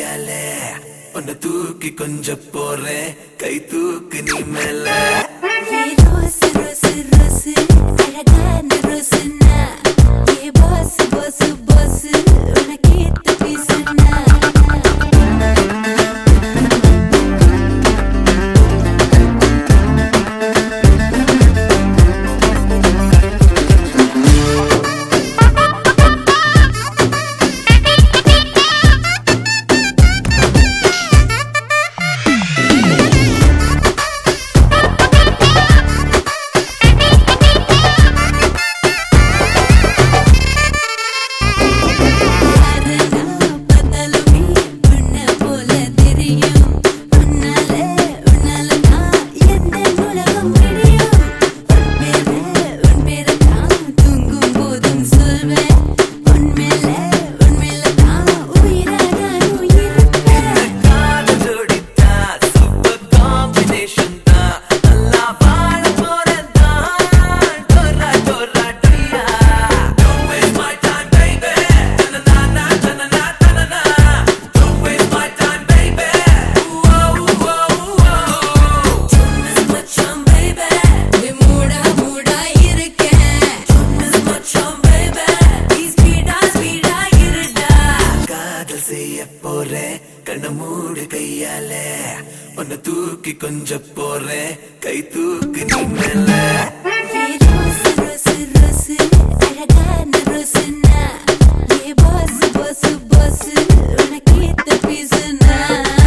கையாலே உன்னை தூக்கி கொஞ்சம் போறேன் கை தூக்கு நீ மேல ரோசு ரோசு ரோசு அழகான ரோசுனா ஏ பாஸ் பாஸ் பாஸ் உனக்கு ஏத்த பீசுனா கண்ண மூடு கையாலே உன்னை தூக்கி கொஞ்சம் போறேன் கை தூக்கு நீ மேல ரோசு ரோசு ரோசு அழகான ரோசுனா ஏ பாஸ் பாஸ் பாஸ் உனக்கு ஏத்த பீசுனா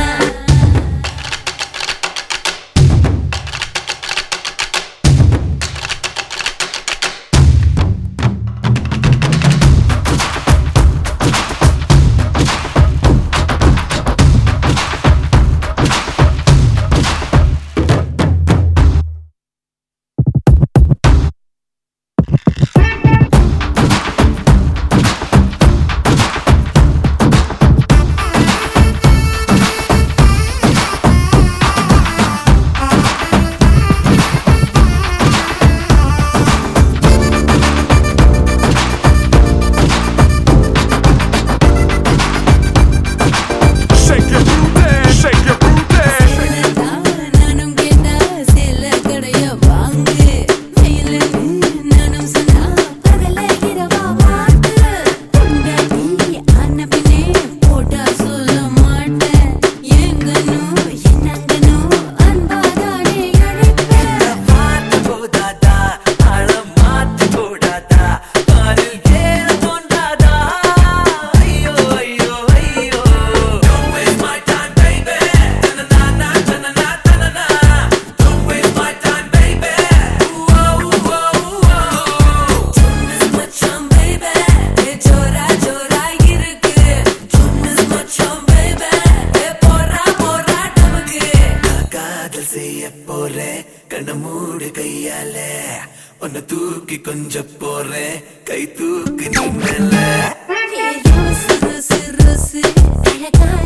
கண்ண மூடு கையாலே உன்னை தூக்கி கொஞ்சம் போறேன் கை தூக்கு நீ மேல ரோசு ரோசு ரோசு அழகா